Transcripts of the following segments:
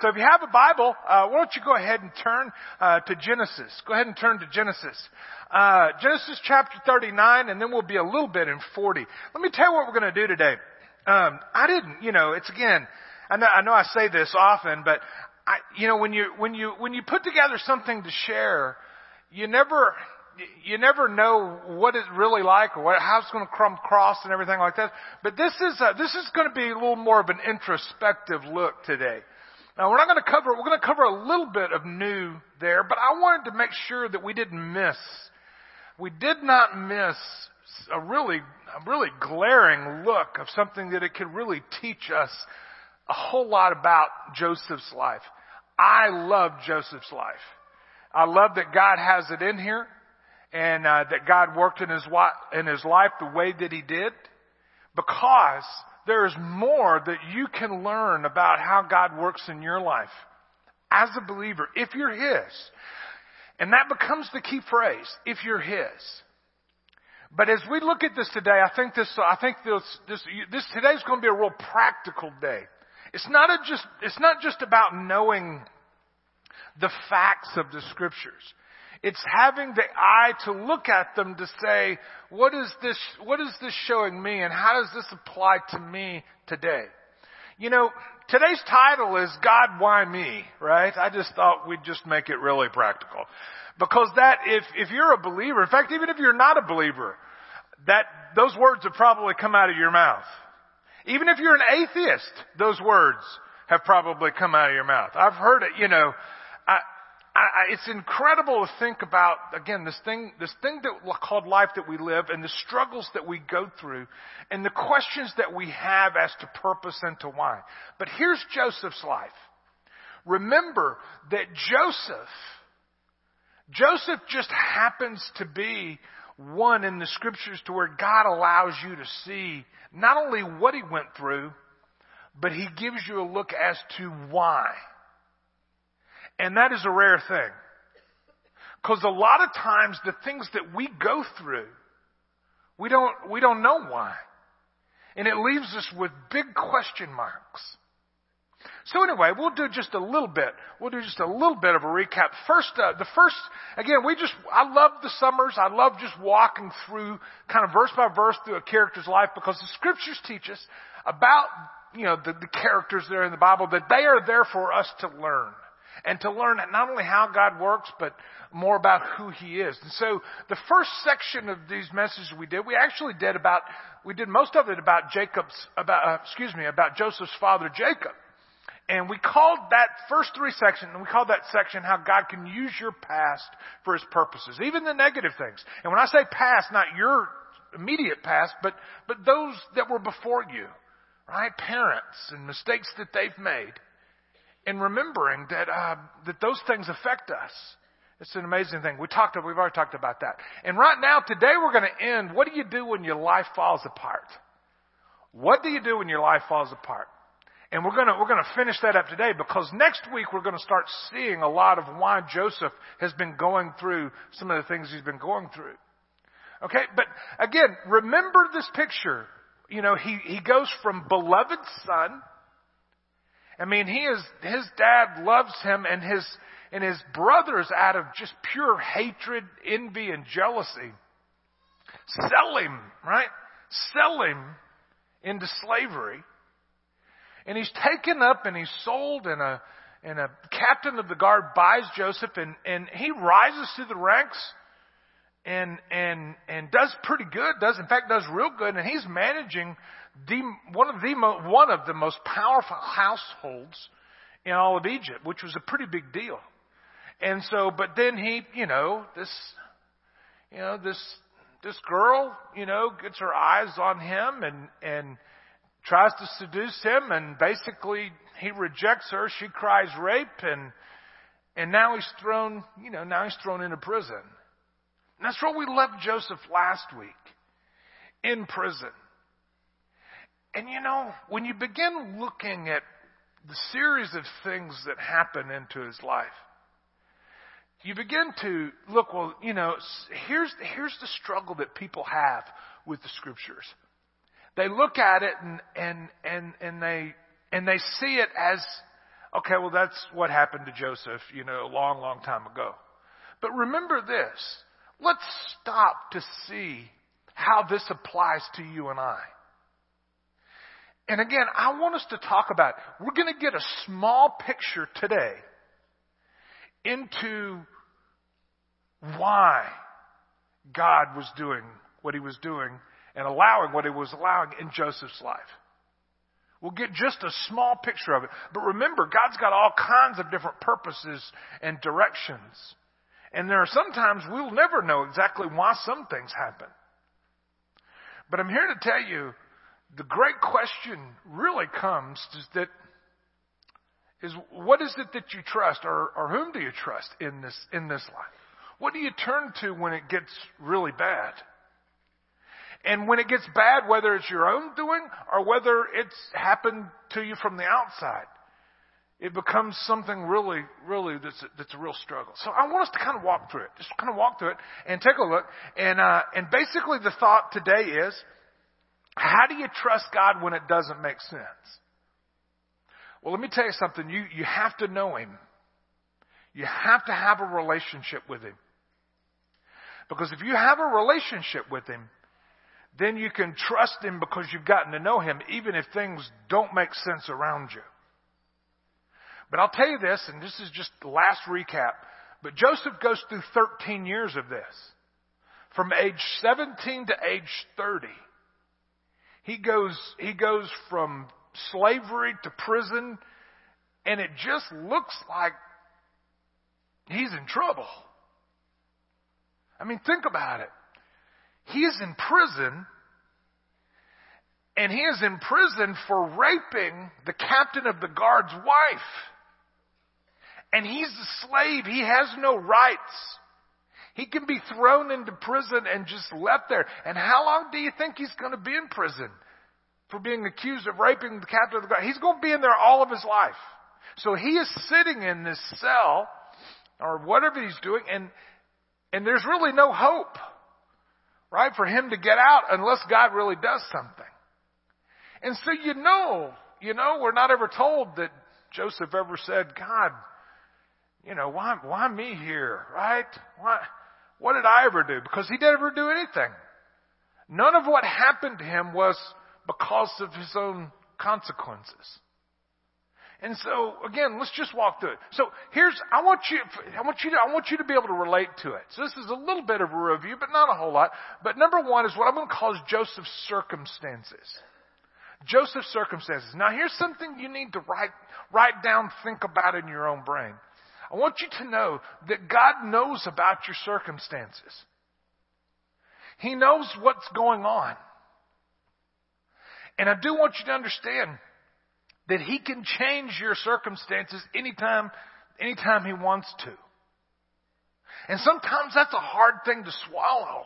So if you have a Bible, why don't you go ahead and turn to Genesis. Go ahead and turn to Genesis. Genesis chapter 39, and then we'll be a little bit in 40. Let me tell you what we're going to do today. It's again, I know I say this often, but when you put together something to share, you never know what it's really like or how it's going to come across and everything like that. But this is going to be a little more of an introspective look today. Now we're going to cover a little bit of new there, but I wanted to make sure that we did not miss a really glaring look of something that it could really teach us a whole lot about Joseph's life. I love Joseph's life. I love that God has it in here, and that God worked in his life the way that he did, because there's more that you can learn about how God works in your life as a believer, if you're his. And that becomes the key phrase, if you're his. But as we look at this today, I think today's going to be a real practical day. It's not just about knowing the facts of the scriptures. It's having the eye to look at them to say, what is this showing me, and how does this apply to me today? Today's title is God, Why Me, right? I just thought we'd just make it really practical. Because if you're a believer, in fact, even if you're not a believer, those words have probably come out of your mouth. Even if you're an atheist, those words have probably come out of your mouth. I've heard it, it's incredible to think about, again, this thing that called life that we live, and the struggles that we go through, and the questions that we have as to purpose and to why. But here's Joseph's life. Remember that Joseph just happens to be one in the scriptures to where God allows you to see not only what he went through, but he gives you a look as to why. And that is a rare thing. Because a lot of times the things that we go through, we don't know why. And it leaves us with big question marks. So anyway, we'll do just a little bit of a recap. I love the summers. I love just walking through kind of verse by verse through a character's life, because the scriptures teach us about, the characters there in the Bible, that they are there for us to learn. And to learn not only how God works, but more about who he is. And so the first section of these messages we did most of it about about Joseph's father Jacob. And we called that first three sections, and we called that section how God can use your past for his purposes, even the negative things. And when I say past, not your immediate past, but those that were before you, right? Parents and mistakes that they've made. And remembering that those things affect us. It's an amazing thing. We've already talked about that. And right now, today we're going to end, what do you do when your life falls apart? What do you do when your life falls apart? And we're going to finish that up today, because next week we're going to start seeing a lot of why Joseph has been going through some of the things he's been going through. Okay, but again, remember this picture. He goes from beloved son. I mean, his dad loves him, and his brothers, out of just pure hatred, envy, and jealousy, sell him into slavery. And he's taken up and he's sold, and a captain of the guard buys Joseph, and he rises through the ranks and does pretty good, does real good, and he's managing one of the most powerful households in all of Egypt, which was a pretty big deal. And so, but then this girl, gets her eyes on him and tries to seduce him, and basically he rejects her. She cries rape, and now he's thrown into prison. And that's where we left Joseph last week, in prison. And when you begin looking at the series of things that happen into his life, you begin to look, here's the struggle that people have with the scriptures. They look at it and they see it as Okay, well, that's what happened to Joseph, a long, long time ago. But remember this. Let's stop to see how this applies to you and I. And again, I want us to talk about, we're going to get a small picture today into why God was doing what he was doing and allowing what he was allowing in Joseph's life. We'll get just a small picture of it. But remember, God's got all kinds of different purposes and directions. And there are sometimes we'll never know exactly why some things happen. But I'm here to tell you, the great question really comes is what is it that you trust, or whom do you trust in this life? What do you turn to when it gets really bad? And when it gets bad, whether it's your own doing or whether it's happened to you from the outside, it becomes something really, really that's a real struggle. So I want us to kind of walk through it. Just kind of walk through it and take a look. And basically the thought today is, how do you trust God when it doesn't make sense? Well, let me tell you something. You have to know him. You have to have a relationship with him. Because if you have a relationship with him, then you can trust him because you've gotten to know him, even if things don't make sense around you. But I'll tell you this, and this is just the last recap, but Joseph goes through 13 years of this. From age 17 to age 30. He goes from slavery to prison, and it just looks like he's in trouble. I mean, think about it. He is in prison, and he is in prison for raping the captain of the guard's wife. And he's a slave. He has no rights. He can be thrown into prison and just left there. And how long do you think he's going to be in prison for being accused of raping the captain of the guard? He's going to be in there all of his life. So he is sitting in this cell or whatever he's doing, and there's really no hope, right, for him to get out unless God really does something. And so we're not ever told that Joseph ever said, God, why me here, right? What did I ever do? Because he didn't ever do anything. None of what happened to him was because of his own consequences. And so, again, let's just walk through it. So I want you to be able to relate to it. So this is a little bit of a review, but not a whole lot. But number one is what I'm going to call Joseph's circumstances. Joseph's circumstances. Now here's something you need to write down, think about in your own brain. I want you to know that God knows about your circumstances. He knows what's going on. And I do want you to understand that he can change your circumstances anytime he wants to. And sometimes that's a hard thing to swallow.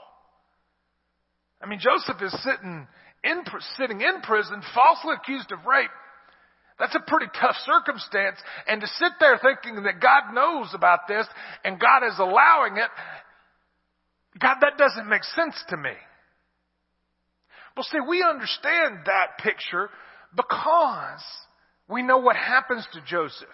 I mean, Joseph is sitting in prison, falsely accused of rape. That's a pretty tough circumstance. And to sit there thinking that God knows about this and God is allowing it, God, that doesn't make sense to me. Well, see, we understand that picture because we know what happens to Joseph.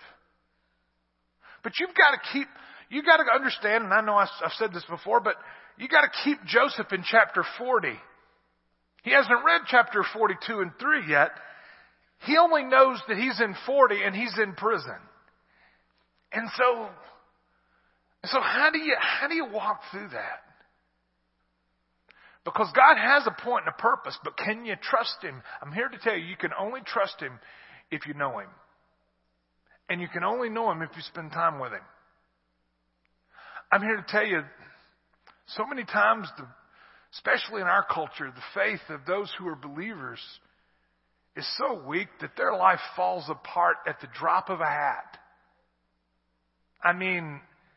But you've got to understand, and I know I've said this before, but you got to keep Joseph in chapter 40. He hasn't read chapter 42 and 3 yet. He only knows that he's in 40 and he's in prison. And so how do you walk through that? Because God has a point and a purpose, but can you trust him? I'm here to tell you, you can only trust him if you know him. And you can only know him if you spend time with him. I'm here to tell you, so many times, especially in our culture, the faith of those who are believers is so weak that their life falls apart at the drop of a hat. I mean,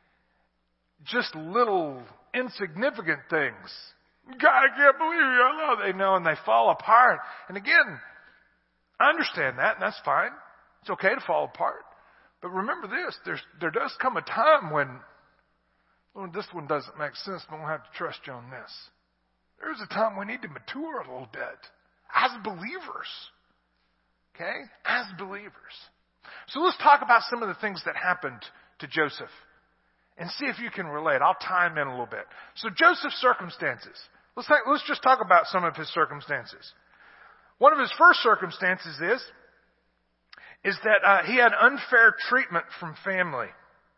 just little insignificant things. God, I can't believe you. I love it. They know, and they fall apart. And again, I understand that, and that's fine. It's okay to fall apart. But remember this, there does come a time when this one doesn't make sense, but we'll have to trust you on this. There's a time we need to mature a little bit as believers. Okay? As believers. So let's talk about some of the things that happened to Joseph and see if you can relate. I'll tie them in a little bit. So Joseph's circumstances. Let's just talk about some of his circumstances. One of his first circumstances is that he had unfair treatment from family.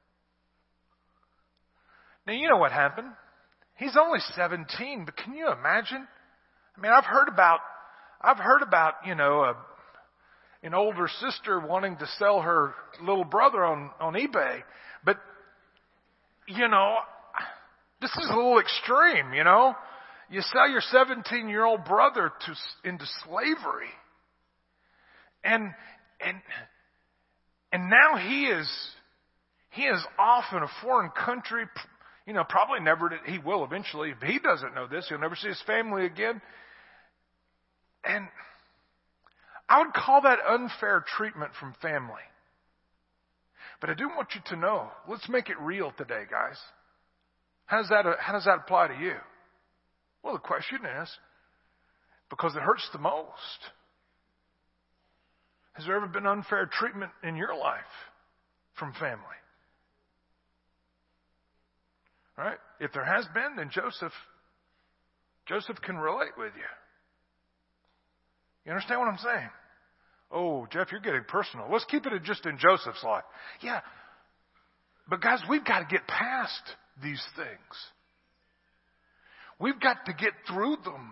Now, you know what happened. He's only 17, but can you imagine? I mean, I've heard about, an older sister wanting to sell her little brother on eBay. But, this is a little extreme, You sell your 17-year-old brother into slavery. And now he is off in a foreign country. Probably never, he will eventually. If he doesn't know this, he'll never see his family again. And I would call that unfair treatment from family. But I do want you to know, let's make it real today, guys. How does that apply to you? Well, the question is, because it hurts the most. Has there ever been unfair treatment in your life from family? All right? If there has been, then Joseph can relate with you. You understand what I'm saying? Oh, Jeff, you're getting personal. Let's keep it just in Joseph's life. Yeah. But guys, we've got to get past these things. We've got to get through them.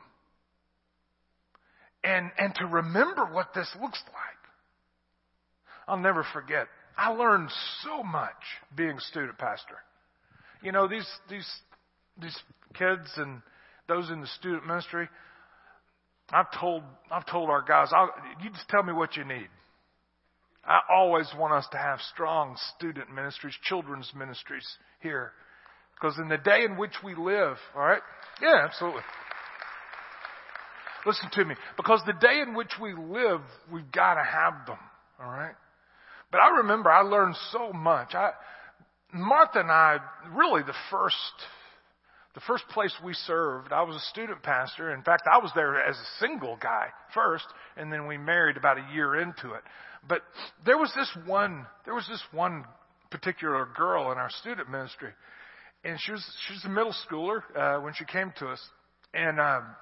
And to remember what this looks like. I'll never forget. I learned so much being a student pastor. These kids and those in the student ministry, I've told our guys, you just tell me what you need. I always want us to have strong student ministries, children's ministries here. Because in the day in which we live, all right? Yeah, absolutely. Listen to me. Because the day in which we live, we've got to have them, all right? But I remember I learned so much. Martha and I, really the first place we served, I was a student pastor. In fact, I was there as a single guy first, and then we married about a year into it. But there was this one particular girl in our student ministry, and she was a middle schooler when she came to us, and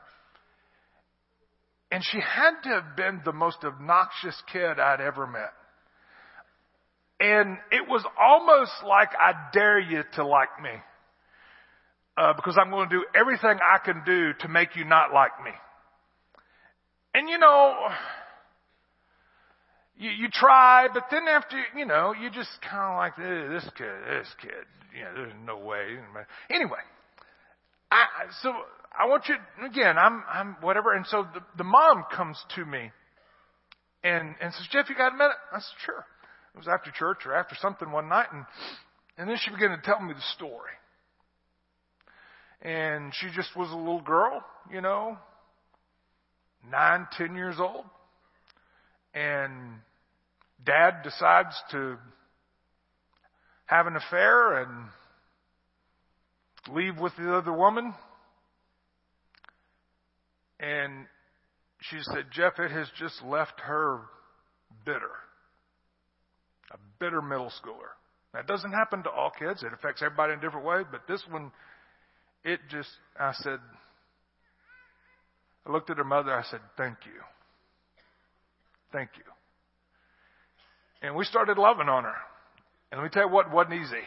she had to have been the most obnoxious kid I'd ever met. And it was almost like I dare you to like me. Because I'm going to do everything I can do to make you not like me. And you try, but then after, you just kind of like, this kid, there's no way. Anyway, so I want you, again, I'm whatever. And so the mom comes to me and says, Jeff, you got a minute? I said, sure. It was after church or after something one night. And then she began to tell me the story. And she just was a little girl, 9, 10 years old. And Dad decides to have an affair and leave with the other woman. And she said, Jeff, it has just left her bitter. A bitter middle schooler. That doesn't happen to all kids. It affects everybody in a different way. But this one, I looked at her mother. I said, thank you. Thank you. And we started loving on her. And let me tell you what wasn't easy.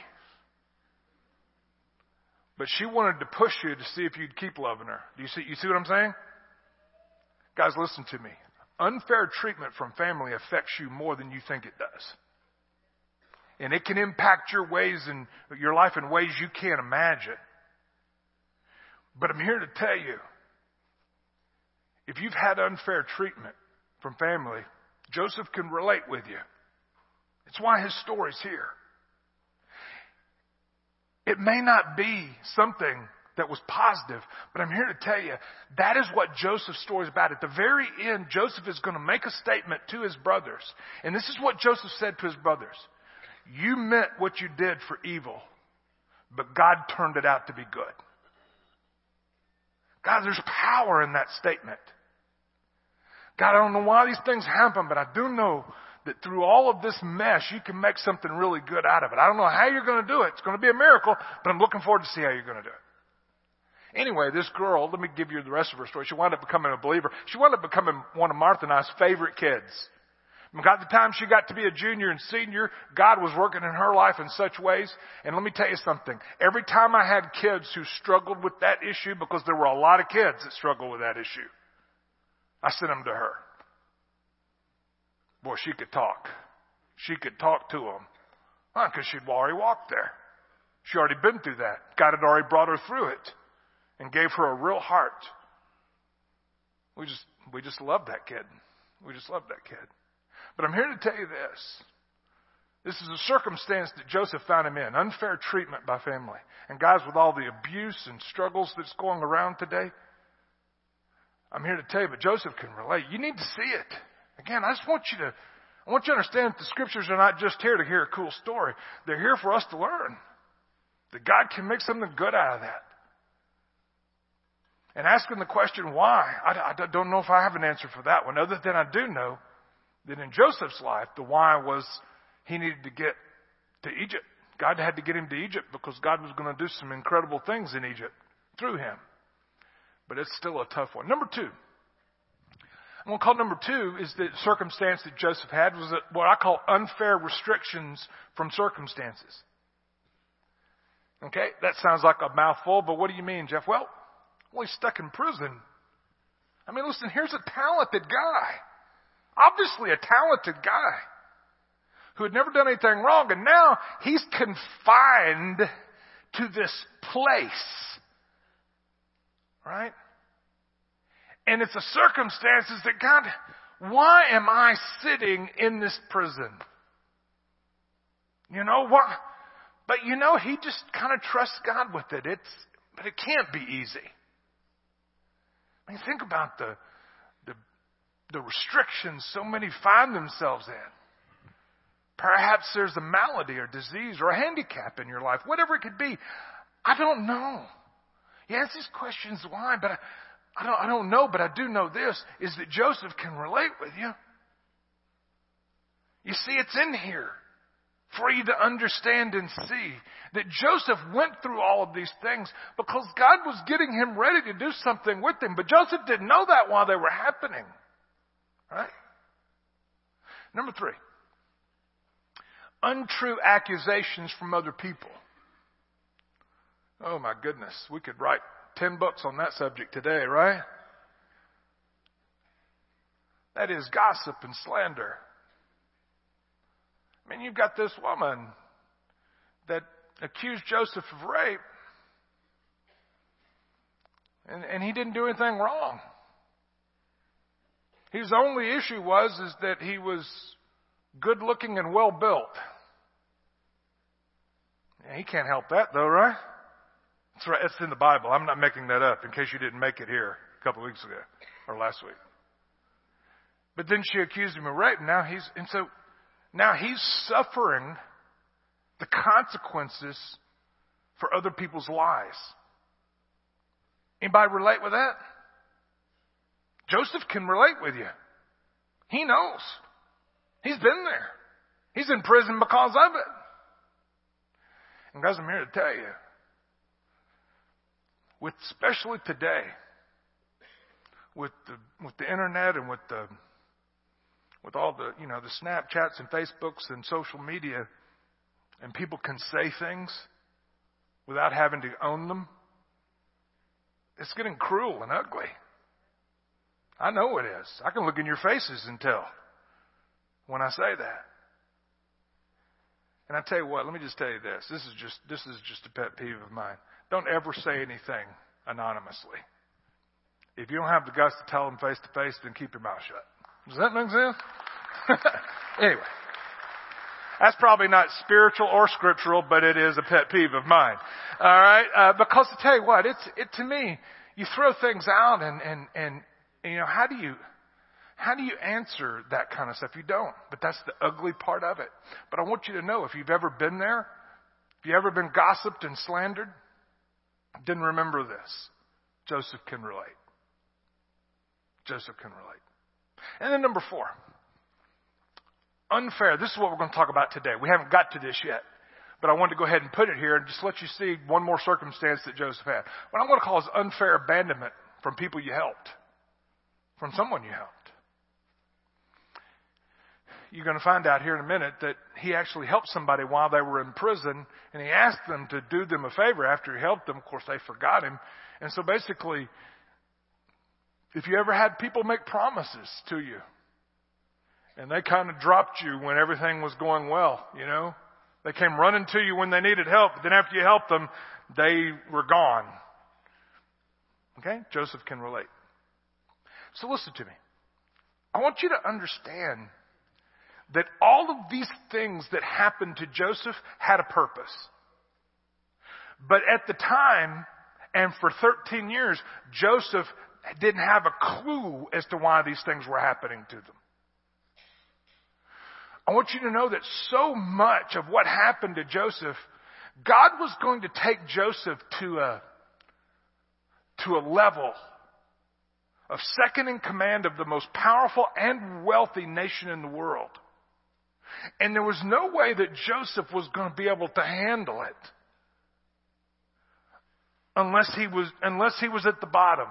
But she wanted to push you to see if you'd keep loving her. You see what I'm saying? Guys, listen to me. Unfair treatment from family affects you more than you think it does. And it can impact your life in ways you can't imagine. But I'm here to tell you, if you've had unfair treatment from family, Joseph can relate with you. It's why his story's here. It may not be something that was positive, but I'm here to tell you, that is what Joseph's story is about. At the very end, Joseph is going to make a statement to his brothers. And this is what Joseph said to his brothers. You meant what you did for evil, but God turned it out to be good. God, there's power in that statement. God, I don't know why these things happen, but I do know that through all of this mess, you can make something really good out of it. I don't know how you're going to do it. It's going to be a miracle, but I'm looking forward to see how you're going to do it. Anyway, this girl, let me give you the rest of her story. She wound up becoming a believer. She wound up becoming one of Martha and I's favorite kids. By the time she got to be a junior and senior, God was working in her life in such ways. And let me tell you something. Every time I had kids who struggled with that issue, because there were a lot of kids that struggled with that issue, I sent them to her. Boy, she could talk. She could talk to them. Why? Because she'd already walked there. She already been through that. God had already brought her through it and gave her a real heart. We just love that kid. We just love that kid. But I'm here to tell you this. This is a circumstance that Joseph found him in. Unfair treatment by family. And guys, with all the abuse and struggles that's going around today, I'm here to tell you, but Joseph can relate. You need to see it. Again, I want you to understand that the scriptures are not just here to hear a cool story. They're here for us to learn that God can make something good out of that. And asking the question why, I don't know if I have an answer for that one, other than I do know that in Joseph's life, the why was he needed to get to Egypt. God had to get him to Egypt because God was going to do some incredible things in Egypt through him. But it's still a tough one. Number two. I'm going to call number two is the circumstance that Joseph had was what I call unfair restrictions from circumstances. Okay, that sounds like a mouthful, but what do you mean, Jeff? Well, he's stuck in prison. I mean, listen, here's a talented guy. Obviously a talented guy who had never done anything wrong, and now he's confined to this place. Right? And it's the circumstances that God, why am I sitting in this prison? You know what? But you know, he just kind of trusts God with it. But it can't be easy. I mean, think about the restrictions so many find themselves in. Perhaps there's a malady or disease or a handicap in your life, whatever it could be. I don't know. You ask these questions why, but I don't know, but I do know this, is that Joseph can relate with you. You see, it's in here for you to understand and see that Joseph went through all of these things because God was getting him ready to do something with him. But Joseph didn't know that while they were happening. Right? Number three. Untrue accusations from other people. Oh my goodness. We could write 10 books on that subject today, right? That is gossip and slander. I mean, you've got this woman that accused Joseph of rape, and he didn't do anything wrong. His only issue is that he was good looking and well built. Yeah, he can't help that though, right? That's right. It's in the Bible. I'm not making that up in case you didn't make it here a couple of weeks ago or last week. But then she accused him of rape. Now he's suffering the consequences for other people's lies. Anybody relate with that? Joseph can relate with you. He knows. He's been there. He's in prison because of it. And guys, I'm here to tell you, especially today, with the internet and with all the the Snapchats and Facebooks and social media, and people can say things without having to own them, it's getting cruel and ugly. I know it is. I can look in your faces and tell when I say that. And I tell you what, let me just tell you this. This is just a pet peeve of mine. Don't ever say anything anonymously. If you don't have the guts to tell them face to face, then keep your mouth shut. Does that make sense? Anyway. That's probably not spiritual or scriptural, but it is a pet peeve of mine. All right? Because to tell you what, to me, you throw things out and how do you answer that kind of stuff? You don't. But that's the ugly part of it. But I want you to know, if you've ever been there, if you've ever been gossiped and slandered, then remember this. Joseph can relate. Joseph can relate. And then number 4. unfair. This is what we're going to talk about today. We haven't got to this yet, but I wanted to go ahead and put it here and just let you see one more circumstance that Joseph had. What I'm going to call is unfair abandonment from people you helped, from someone you helped. You're going to find out here in a minute that he actually helped somebody while they were in prison, and he asked them to do them a favor after he helped them. Of course, they forgot him. And so basically, if you ever had people make promises to you, and they kind of dropped you when everything was going well, you know, they came running to you when they needed help, but then after you helped them, they were gone. Okay? Joseph can relate. So listen to me. I want you to understand that all of these things that happened to Joseph had a purpose. But at the time, and for 13 years, Joseph didn't have a clue as to why these things were happening to them. I want you to know that so much of what happened to Joseph, God was going to take Joseph to a level of second in command of the most powerful and wealthy nation in the world. And there was no way that Joseph was going to be able to handle it unless he was at the bottom.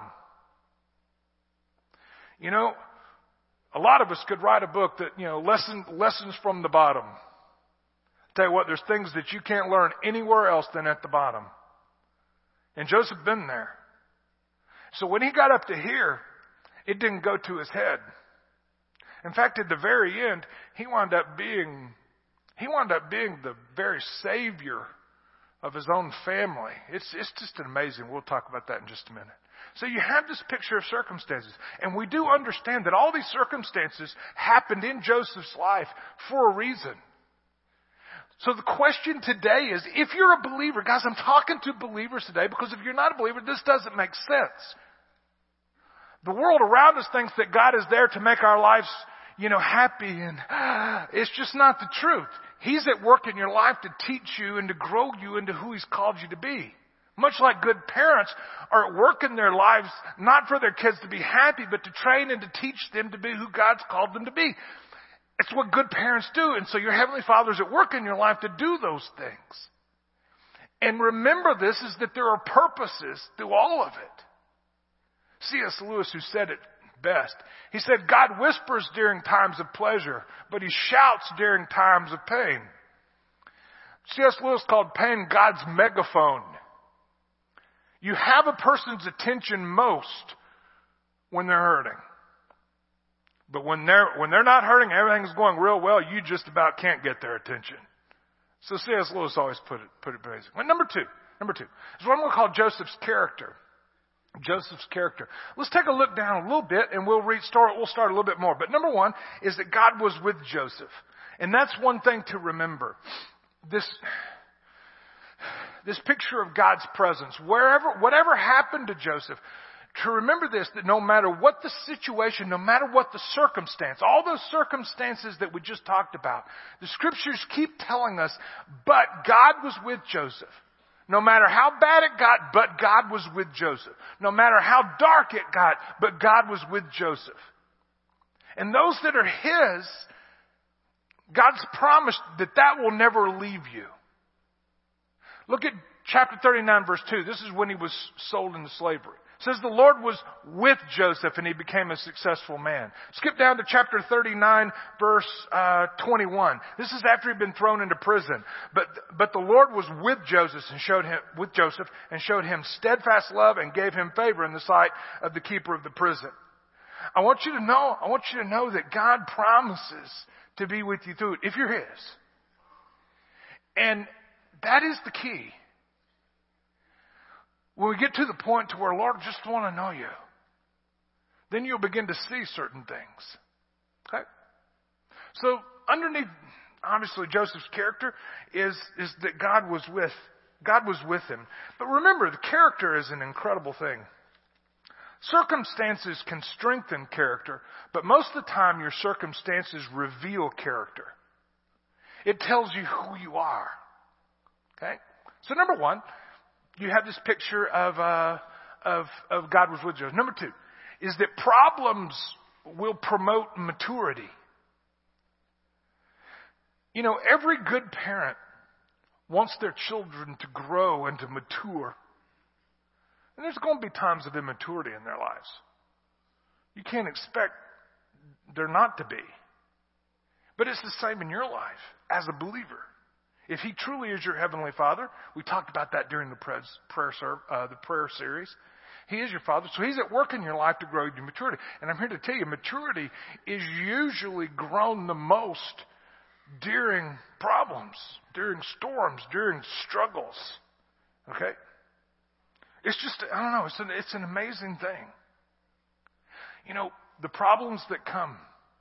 You know, a lot of us could write a book that, you know, lessons from the bottom. Tell you what, there's things that you can't learn anywhere else than at the bottom. And Joseph been there. So when he got up to here, it didn't go to his head. In fact, at the very end, he wound up being the very savior of his own family. It's just amazing. We'll talk about that in just a minute. So you have this picture of circumstances. And we do understand that all these circumstances happened in Joseph's life for a reason. So the question today is, if you're a believer, guys, I'm talking to believers today, because if you're not a believer, this doesn't make sense. The world around us thinks that God is there to make our lives, you know, happy, and it's just not the truth. He's at work in your life to teach you and to grow you into who He's called you to be. Much like good parents are at work in their lives, not for their kids to be happy, but to train and to teach them to be who God's called them to be. It's what good parents do. And so your Heavenly Father's at work in your life to do those things. And remember this, is that there are purposes through all of it. C.S. Lewis, who said it best, he said, God whispers during times of pleasure, but He shouts during times of pain. C.S. Lewis called pain God's megaphone. You have a person's attention most when they're hurting. But when they're not hurting, everything's going real well, you just about can't get their attention. So C.S. Lewis always put it basic. Well, number two is what I'm going to call Joseph's character. Joseph's character. Let's take a look down a little bit, and we'll start a little bit more. But number one is that God was with Joseph. And that's one thing to remember. This picture of God's presence, whatever happened to Joseph, to remember this, that no matter what the situation, no matter what the circumstance, all those circumstances that we just talked about, the scriptures keep telling us, but God was with Joseph. No matter how bad it got, but God was with Joseph. No matter how dark it got, but God was with Joseph. And those that are His, God's promised that will never leave you. Look at chapter 39, verse 2. This is when he was sold into slavery. It says the Lord was with Joseph and he became a successful man. Skip down to chapter 39, verse 21. This is after he'd been thrown into prison. But the Lord was with Joseph and showed him steadfast love and gave him favor in the sight of the keeper of the prison. I want you to know that God promises to be with you through it if you're His. And that is the key. When we get to the point to where, Lord, I just want to know You, then you'll begin to see certain things. Okay? So underneath, obviously, Joseph's character is that God was with him. But remember, the character is an incredible thing. Circumstances can strengthen character, but most of the time your circumstances reveal character. It tells you who you are. Okay? So number one, you have this picture of God was with Joseph. Number two is that problems will promote maturity. You know, every good parent wants their children to grow and to mature. And there's going to be times of immaturity in their lives. You can't expect there not to be. But it's the same in your life as a believer. If He truly is your Heavenly Father, we talked about that during the prayer series. He is your Father, so He's at work in your life to grow you to maturity. And I'm here to tell you, maturity is usually grown the most during problems, during storms, during struggles. Okay? It's just, I don't know, it's an amazing thing. You know, the problems that come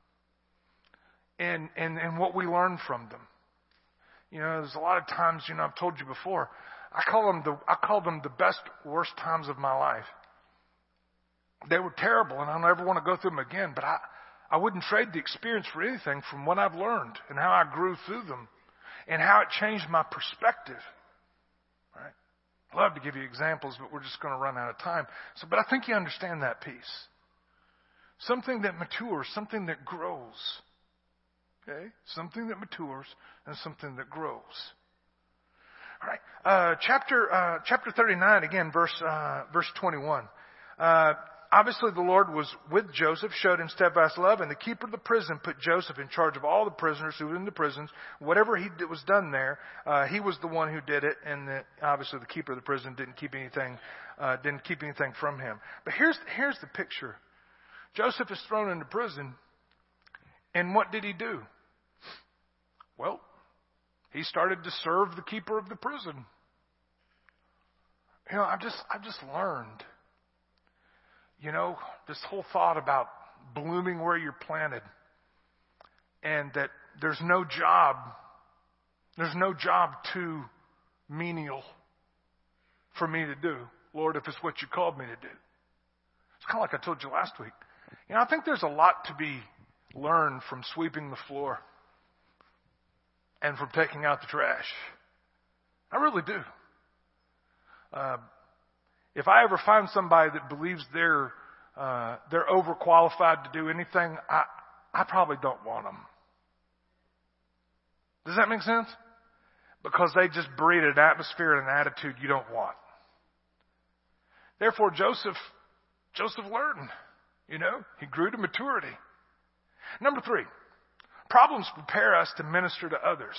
and what we learn from them. You know, there's a lot of times, you know, I've told you before, I call them the best, worst times of my life. They were terrible, and I don't ever want to go through them again, but I wouldn't trade the experience for anything from what I've learned and how I grew through them and how it changed my perspective. Right? I'd love to give you examples, but we're just going to run out of time. But I think you understand that piece. Something that matures, something that grows. Okay? Something that matures and something that grows. All right. Chapter 39, again, verse 21. Obviously, the Lord was with Joseph, showed him steadfast love, and the keeper of the prison put Joseph in charge of all the prisoners who were in the prisons. Whatever was done there, he was the one who did it, and obviously the keeper of the prison didn't keep anything from him. But here's the picture. Joseph is thrown into prison, and what did he do? Well, he started to serve the keeper of the prison. You know, I've just learned. You know, this whole thought about blooming where you're planted, and that there's no job too menial for me to do, Lord, if it's what you called me to do. It's kind of like I told you last week. You know, I think there's a lot to be learned from sweeping the floor and from taking out the trash. I really do. If I ever find somebody that believes they're overqualified to do anything, I probably don't want them. Does that make sense? Because they just breed an atmosphere and an attitude you don't want. Therefore, Joseph learned. You know, he grew to maturity. Number 3, problems prepare us to minister to others.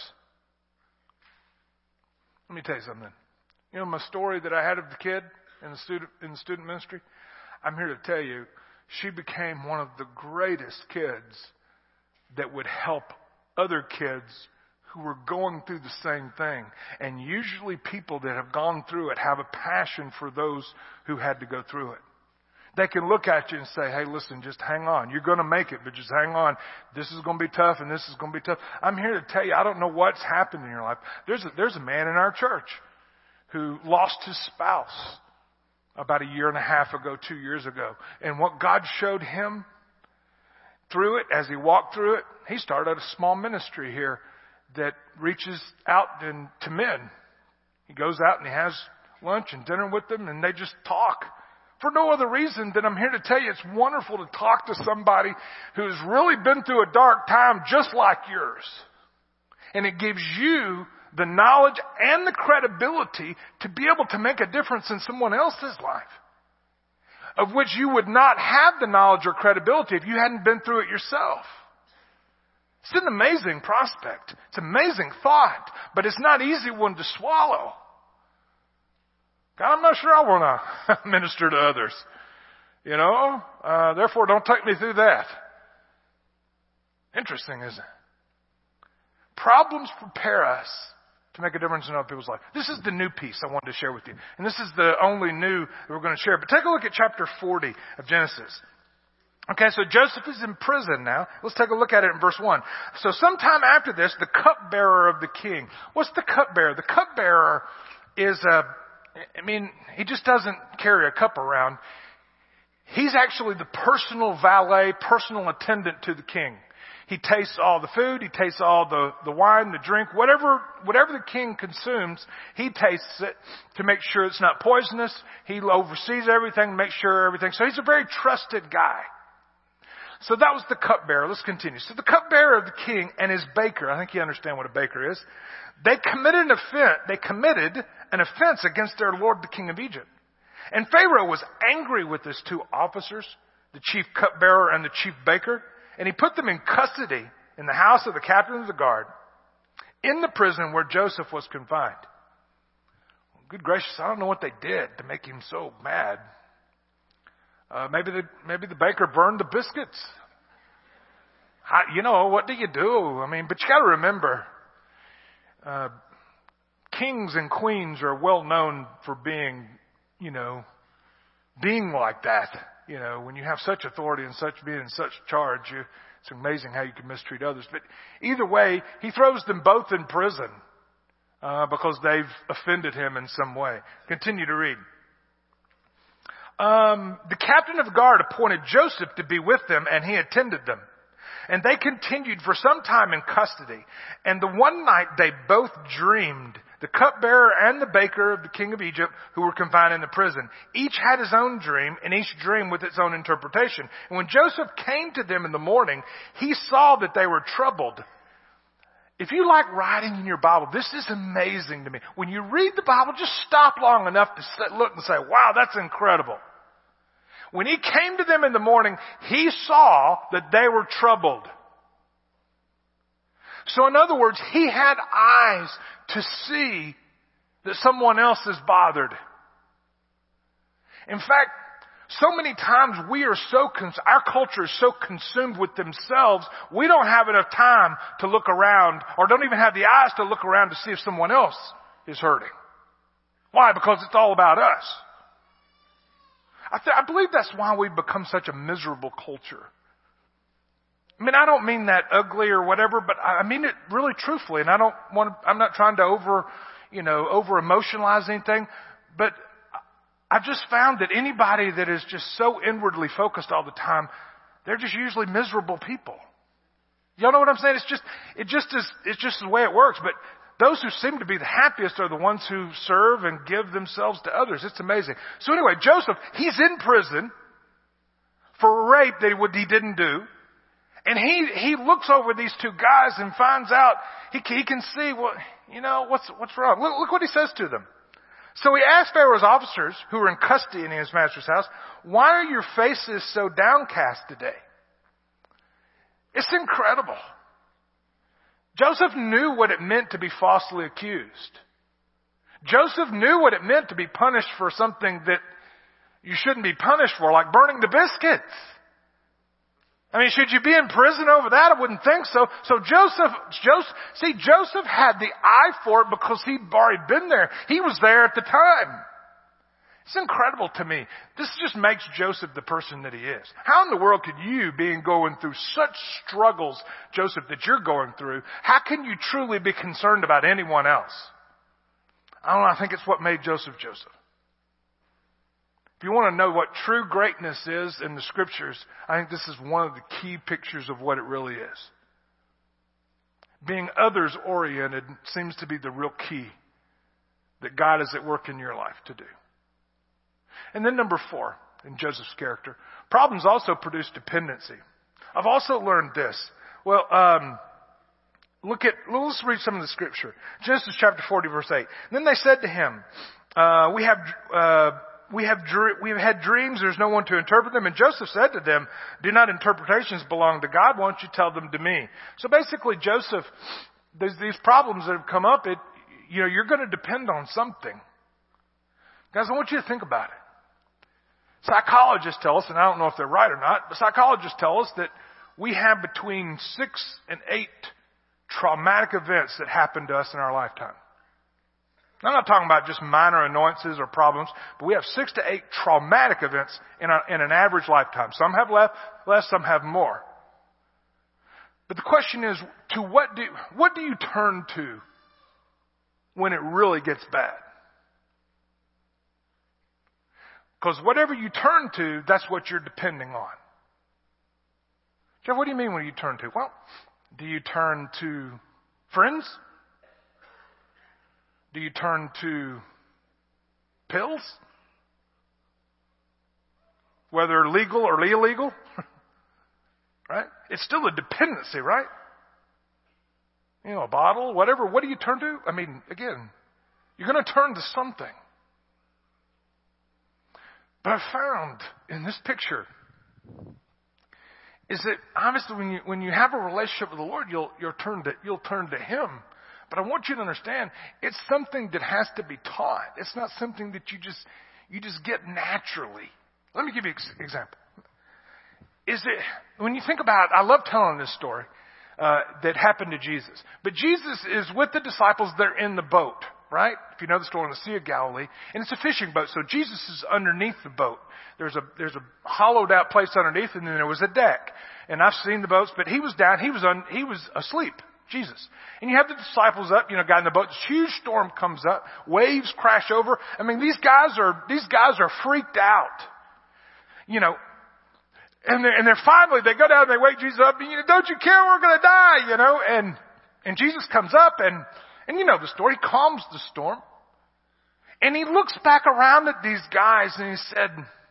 Let me tell you something. You know, my story that I had of the kid in the student ministry, I'm here to tell you, she became one of the greatest kids that would help other kids who were going through the same thing. And usually people that have gone through it have a passion for those who had to go through it. They can look at you and say, hey, listen, just hang on. You're going to make it, but just hang on. This is going to be tough, and this is going to be tough. I'm here to tell you, I don't know what's happened in your life. There's a man in our church who lost his spouse about 1.5 years ago, 2 years ago. And what God showed him through it, as he walked through it, he started a small ministry here that reaches out to men. He goes out and he has lunch and dinner with them, and they just talk. For no other reason than I'm here to tell you it's wonderful to talk to somebody who's really been through a dark time just like yours. And it gives you the knowledge and the credibility to be able to make a difference in someone else's life, of which you would not have the knowledge or credibility if you hadn't been through it yourself. It's an amazing prospect. It's an amazing thought, but it's not an easy one to swallow. God, I'm not sure I want to minister to others. You know? Therefore, don't take me through that. Interesting, isn't it? Problems prepare us to make a difference in other people's life. This is the new piece I wanted to share with you. And this is the only new that we're going to share. But take a look at chapter 40 of Genesis. Okay, so Joseph is in prison now. Let's take a look at it in verse 1. So sometime after this, the cupbearer of the king. What's the cupbearer? The cupbearer is he just doesn't carry a cup around. He's actually the personal valet, personal attendant to the king. He tastes all the food, he tastes all the wine, the drink, whatever the king consumes, he tastes it to make sure it's not poisonous. He oversees everything, makes sure everything. So he's a very trusted guy. So that was the cupbearer. Let's continue. So the cupbearer of the king and his baker, I think you understand what a baker is, they committed an offense against their lord, the king of Egypt. And Pharaoh was angry with his two officers, the chief cupbearer and the chief baker, and he put them in custody in the house of the captain of the guard, in the prison where Joseph was confined. Well, good gracious, I don't know what they did to make him so mad. Maybe the baker burned the biscuits. What do you do? I mean, but you got to remember, kings and queens are well known for being like that. When you have such authority and being in such charge, it's amazing how you can mistreat others. But either way, he throws them both in prison because they've offended him in some way. Continue to read. The captain of the guard appointed Joseph to be with them, and he attended them. And they continued for some time in custody. And the one night they both dreamed, the cupbearer and the baker of the king of Egypt, who were confined in the prison. Each had his own dream, and each dream with its own interpretation. And when Joseph came to them in the morning, he saw that they were troubled. If you like writing in your Bible, this is amazing to me. When you read the Bible, just stop long enough to look and say, wow, that's incredible. When he came to them in the morning, he saw that they were troubled. So in other words, he had eyes to see that someone else is bothered. In fact, so many times our culture is so consumed with themselves, we don't have enough time to look around, or don't even have the eyes to look around to see if someone else is hurting. Why? Because it's all about us. I believe that's why we've become such a miserable culture. I mean, I don't mean that ugly or whatever, but I mean it really truthfully, and I'm not trying to over emotionalize anything, but I've just found that anybody that is just so inwardly focused all the time, they're just usually miserable people. Y'all know what I'm saying? It's just the way it works. But those who seem to be the happiest are the ones who serve and give themselves to others. It's amazing. So anyway, Joseph, he's in prison for a rape that he didn't do. And he looks over these two guys and finds out, he can see, what's wrong. Look what he says to them. So he asked Pharaoh's officers, who were in custody in his master's house, why are your faces so downcast today? It's incredible. Joseph knew what it meant to be falsely accused. Joseph knew what it meant to be punished for something that you shouldn't be punished for, like burning the biscuits. I mean, should you be in prison over that? I wouldn't think so. So Joseph had the eye for it because he'd already been there. He was there at the time. It's incredible to me. This just makes Joseph the person that he is. How in the world could you, going through such struggles, Joseph, that you're going through, how can you truly be concerned about anyone else? I don't know. I think it's what made Joseph Joseph. If you want to know what true greatness is in the scriptures, I think this is one of the key pictures of what it really is. Being others oriented seems to be the real key that God is at work in your life to do. And then number 4, in Joseph's character, problems also produce dependency. I've also learned this. Well, let's read some of the scripture. Genesis chapter 40, verse 8. And then they said to him, we have had dreams, there's no one to interpret them. And Joseph said to them, do not interpretations belong to God? Why don't you tell them to me? So basically, Joseph, there's these problems that have come up. You're going to depend on something. Guys, I want you to think about it. Psychologists tell us, and I don't know if they're right or not, but psychologists tell us that we have between 6 and 8 traumatic events that happen to us in our lifetime. I'm not talking about just minor annoyances or problems, but we have 6 to 8 traumatic events in an average lifetime. Some have less, some have more. But the question is, what do you turn to when it really gets bad? Because whatever you turn to, that's what you're depending on. Jeff, what do you mean when you turn to? Well, do you turn to friends? Do you turn to pills? Whether legal or illegal? right? It's still a dependency, right? You know, a bottle, whatever. What do you turn to? I mean, again, you're going to turn to something. But I found in this picture is that obviously when you have a relationship with the Lord, you'll turn to Him. But I want you to understand, it's something that has to be taught. It's not something that you just get naturally. Let me give you an example. When you think about it, I love telling this story that happened to Jesus. But Jesus is with the disciples. They're in the boat, right? If you know the story, in the Sea of Galilee, and it's a fishing boat. So Jesus is underneath the boat. There's a hollowed out place underneath, and then there was a deck. And I've seen the boats, but he was down. He was asleep. Jesus. And you have the disciples up, got in the boat. This huge storm comes up. Waves crash over. I mean, these guys are freaked out. And they're finally, they go down and they wake Jesus up. And, don't you care? We're going to die, And Jesus comes up and you know the story. He calms the storm. And he looks back around at these guys and he said,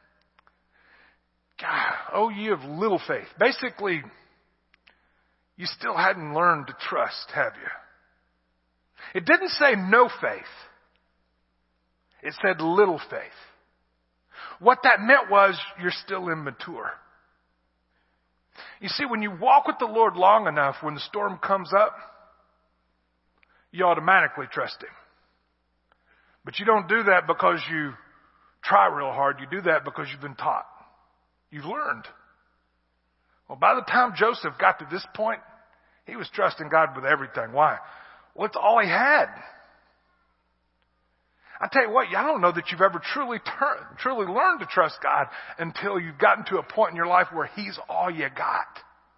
God, oh, ye of little faith. Basically, you still hadn't learned to trust, have you? It didn't say no faith. It said little faith. What that meant was you're still immature. You see, when you walk with the Lord long enough, when the storm comes up, you automatically trust Him. But you don't do that because you try real hard. You do that because you've been taught. You've learned. Well, by the time Joseph got to this point, he was trusting God with everything. Why? Well, it's all he had. I tell you what, I don't know that you've ever truly learned to trust God until you've gotten to a point in your life where He's all you got.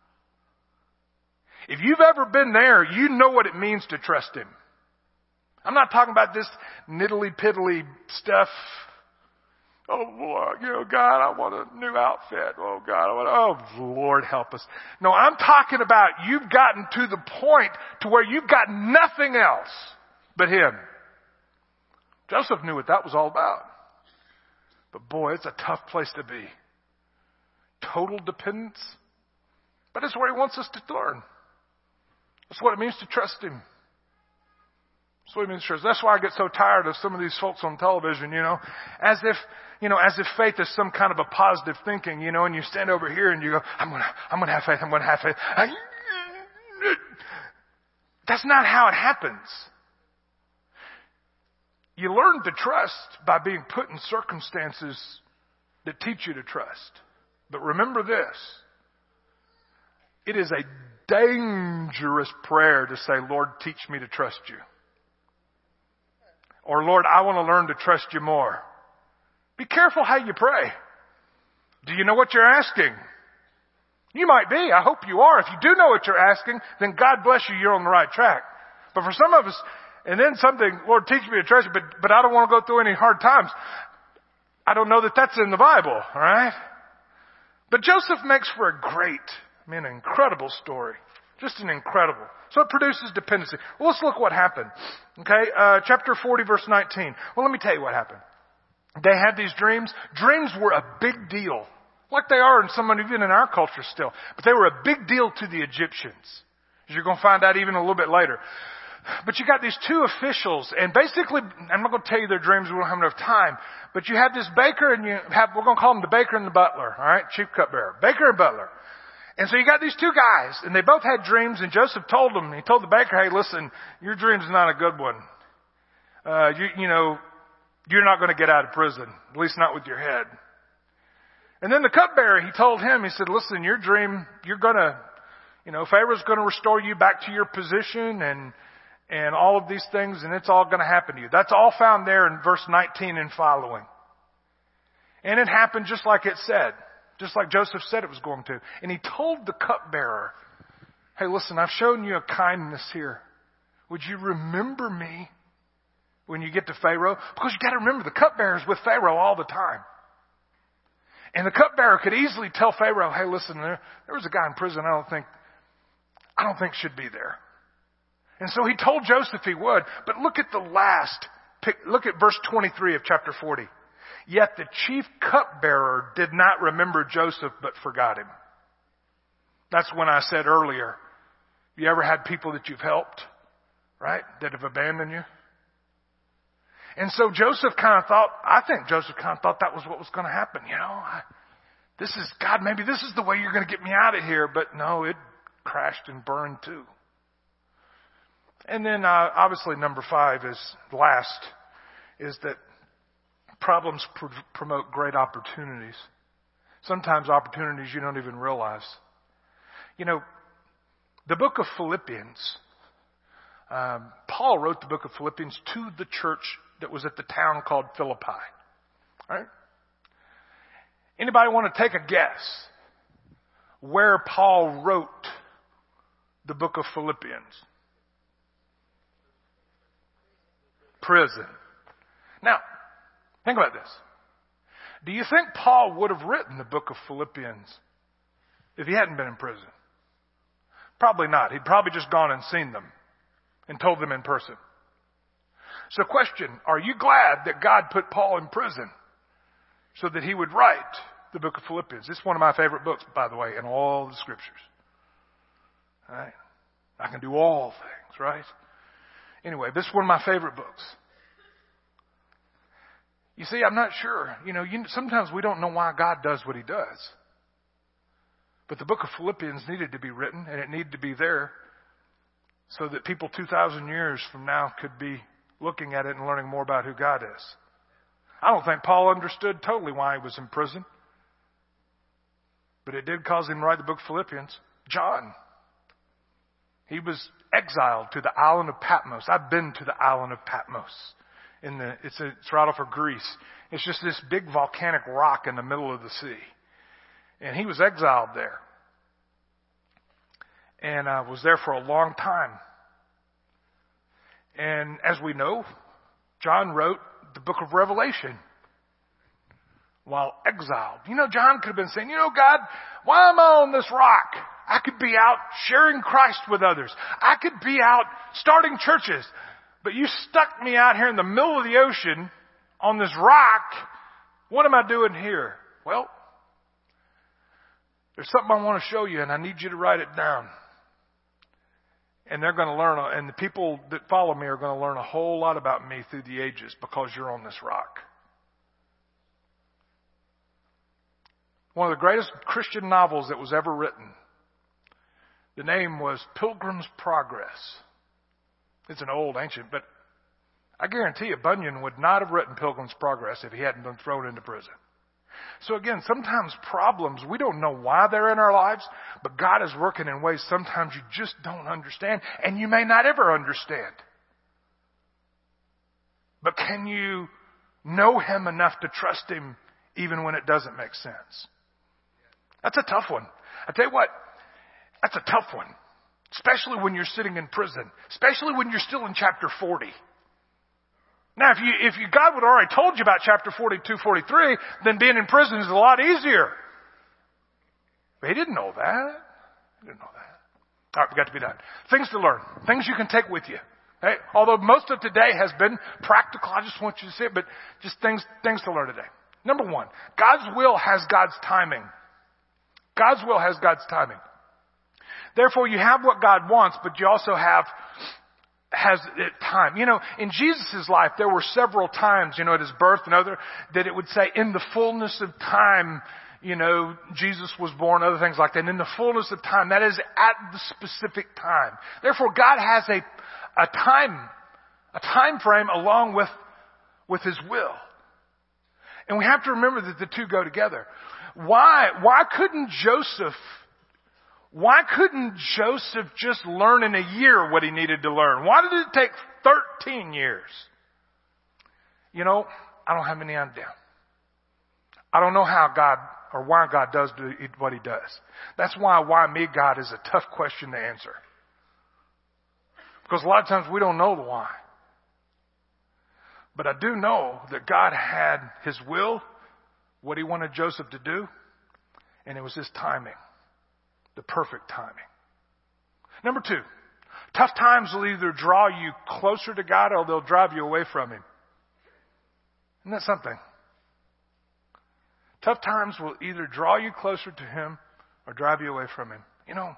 If you've ever been there, you know what it means to trust Him. I'm not talking about this niddly-piddly stuff. Oh, boy, God, I want a new outfit. Oh, God, Lord, help us. No, I'm talking about you've gotten to the point to where you've got nothing else but Him. Joseph knew what that was all about. But boy, it's a tough place to be. Total dependence. But it's where He wants us to learn. That's what it means to trust Him. That's what it means to trust. That's why I get so tired of some of these folks on television, as if faith is some kind of a positive thinking, and you stand over here and you go, I'm gonna have faith, I'm gonna have faith. That's not how it happens. You learn to trust by being put in circumstances that teach you to trust. But remember this. It is a dangerous prayer to say, Lord, teach me to trust you. Or, Lord, I want to learn to trust you more. Be careful how you pray. Do you know what you're asking? You might be. I hope you are. If you do know what you're asking, then God bless you, you're on the right track. But for some of us, and then something, Lord, teach me to trust you, but I don't want to go through any hard times. I don't know that that's in the Bible, all right? But Joseph makes for a great, incredible story. Just an incredible. So it produces dependency. Well, let's look what happened. Okay, chapter 40, verse 19. Well, let me tell you what happened. They had these dreams. Dreams were a big deal. Like they are in even in our culture still. But they were a big deal to the Egyptians. As you're going to find out even a little bit later. But you got these two officials, and basically, I'm not going to tell you their dreams, we don't have enough time, but you have this baker, and we're going to call them the baker and the butler, alright? Chief cupbearer. Baker and butler. And so you got these two guys, and they both had dreams, and Joseph told them, he told the baker, hey, listen, your dream's not a good one. You're not going to get out of prison, at least not with your head. And then the cupbearer, he told him, he said, listen, your dream, you're going to, Pharaoh's going to restore you back to your position, and all of these things, and it's all going to happen to you. That's all found there in verse 19 and following. And it happened just like it said. Just like Joseph said it was going to. And he told the cupbearer, hey, listen, I've shown you a kindness here. Would you remember me when you get to Pharaoh? Because you got to remember, the cupbearer's with Pharaoh all the time. And the cupbearer could easily tell Pharaoh, hey, listen, there was a guy in prison I don't think should be there. And so he told Joseph he would. But look at look at verse 23 of chapter 40. Yet the chief cupbearer did not remember Joseph, but forgot him. That's when I said earlier, you ever had people that you've helped, right, that have abandoned you? And so I think Joseph kind of thought that was what was going to happen. God, maybe this is the way you're going to get me out of here. But no, it crashed and burned too. And then obviously number 5 is that problems promote great opportunities. Sometimes opportunities you don't even realize. The book of Philippians, Paul wrote the book of Philippians to the church that was at the town called Philippi. Right? Anybody want to take a guess where Paul wrote the book of Philippians? Prison. Now, think about this. Do you think Paul would have written the book of Philippians if he hadn't been in prison? Probably not. He'd probably just gone and seen them and told them in person. So question, are you glad that God put Paul in prison so that he would write the book of Philippians? It's one of my favorite books, by the way, in all the scriptures. All right? I can do all things, right? Anyway, this is one of my favorite books. You see, I'm not sure. Sometimes we don't know why God does what he does. But the book of Philippians needed to be written, and it needed to be there so that people 2,000 years from now could be looking at it and learning more about who God is. I don't think Paul understood totally why he was in prison. But it did cause him to write the book of Philippians. John, he was exiled to the island of Patmos. I've been to the island of Patmos. It's right off of Greece. It's just this big volcanic rock in the middle of the sea. And he was exiled there. And was there for a long time. And as we know, John wrote the book of Revelation while exiled. John could have been saying, God, why am I on this rock? I could be out sharing Christ with others. I could be out starting churches. But you stuck me out here in the middle of the ocean on this rock. What am I doing here? Well, there's something I want to show you, and I need you to write it down. And they're going to learn, and the people that follow me are going to learn a whole lot about me through the ages because you're on this rock. One of the greatest Christian novels that was ever written. The name was Pilgrim's Progress. It's an old ancient, but I guarantee you Bunyan would not have written Pilgrim's Progress if he hadn't been thrown into prison. So again, sometimes problems, we don't know why they're in our lives, but God is working in ways sometimes you just don't understand, and you may not ever understand. But can you know him enough to trust him even when it doesn't make sense? That's a tough one. I tell you what, that's a tough one. Especially when you're sitting in prison. Especially when you're still in chapter 40. Now, if God would have already told you about chapter 42, 43, then being in prison is a lot easier. But he didn't know that. He didn't know that. All right, we got to be done. Things to learn. Things you can take with you. Okay? Although most of today has been practical, I just want you to see it, but just things to learn today. Number 1, God's will has God's timing. God's will has God's timing. Therefore, you have what God wants, but you also has time. In Jesus' life, there were several times, at his birth and other, that it would say, in the fullness of time, Jesus was born, other things like that. And in the fullness of time, that is at the specific time. Therefore, God has a time frame along with his will. And we have to remember that the two go together. Why couldn't Joseph just learn in a year what he needed to learn? Why did it take 13 years? I don't have any idea. I don't know how God or why God does what he does. That's why me, God is a tough question to answer. Because a lot of times we don't know the why. But I do know that God had his will, what he wanted Joseph to do, and it was his timing. The perfect timing. Number 2, tough times will either draw you closer to God or they'll drive you away from him. Isn't that something? Tough times will either draw you closer to him or drive you away from him. You know,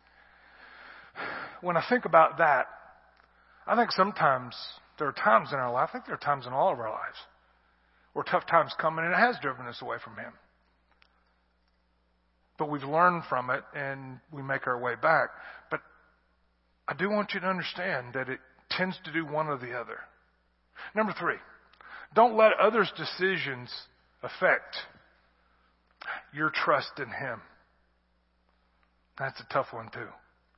when I think about that, I think sometimes there are times in our life, I think there are times in all of our lives, where tough times come and it has driven us away from Him. But we've learned from it and we make our way back. But I do want you to understand that it tends to do one or the other. Number 3, don't let others' decisions affect your trust in Him. That's a tough one too.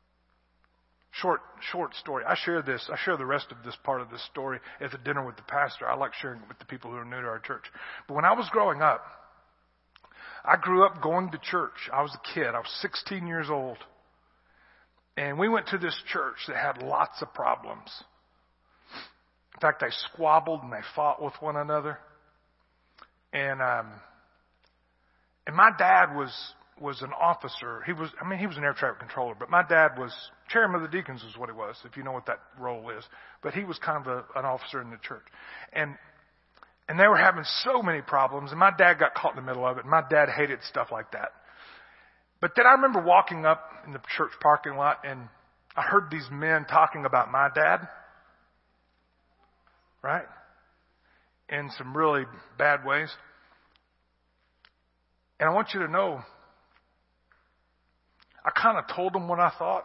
Short story. I share the rest of this part of this story at the dinner with the pastor. I like sharing it with the people who are new to our church. But when I was growing up, I grew up going to church. I was a kid. I was 16 years old. And we went to this church that had lots of problems. In fact, they squabbled and they fought with one another. And my dad was an officer. He was an air traffic controller, but my dad was chairman of the deacons is what he was, if you know what that role is. But he was kind of an officer in the church. And they were having so many problems, and my dad got caught in the middle of it, and my dad hated stuff like that. But then I remember walking up in the church parking lot, and I heard these men talking about my dad, right? In some really bad ways. And I want you to know, I kind of told them what I thought.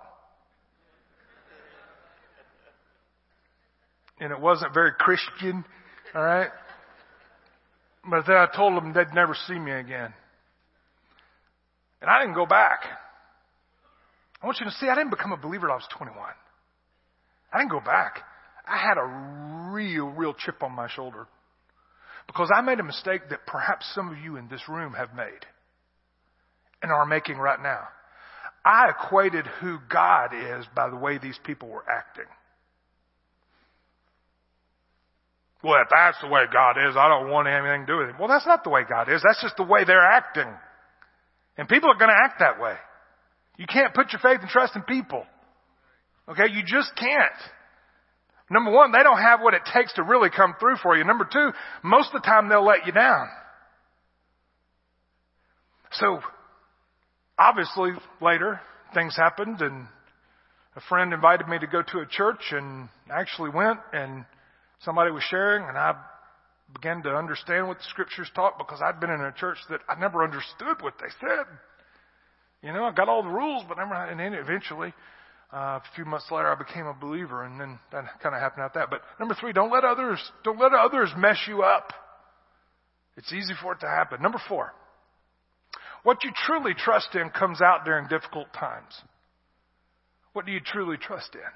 And it wasn't very Christian, all right? But then I told them they'd never see me again. And I didn't go back. I want you to see, I didn't become a believer until I was 21. I didn't go back. I had a real chip on my shoulder. Because I made a mistake that perhaps some of you in this room have made. And are making right now. I equated who God is by the way these people were acting. Well, if that's the way God is, I don't want anything to do with him. Well, that's not the way God is. That's just the way they're acting. And people are going to act that way. You can't put your faith and trust in people. Okay? You just can't. Number one, they don't have what it takes to really come through for you. Number two, most of the time they'll let you down. So, obviously, later, things happened, and a friend invited me to go to a church, and I actually went, and somebody was sharing, and I began to understand what the scriptures taught because I'd been in a church that I never understood what they said. You know, I got all the rules, but and then eventually, a few months later, I became a believer, and then that kind of happened after that. But number three, don't let others mess you up. It's easy for it to happen. Number four, what you truly trust in comes out during difficult times. What do you truly trust in?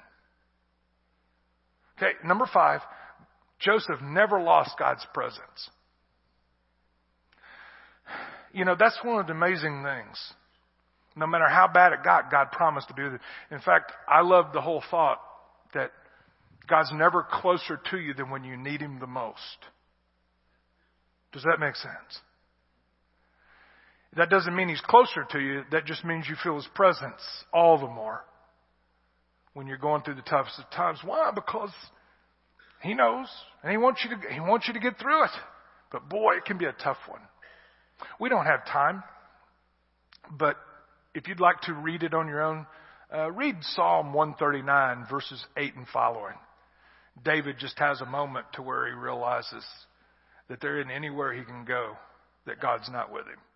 Okay, number five, Joseph never lost God's presence. You know, that's one of the amazing things. No matter how bad it got, God promised to be with you. In fact, I love the whole thought that God's never closer to you than when you need him the most. Does that make sense? That doesn't mean he's closer to you. That just means you feel his presence all the more when you're going through the toughest of times. Why? Because he knows, and he wants you to get through it. But boy, it can be a tough one. We don't have time, but if you'd like to read it on your own, read Psalm 139, verses 8 and following. David just has a moment to where he realizes that there isn't anywhere he can go that God's not with him.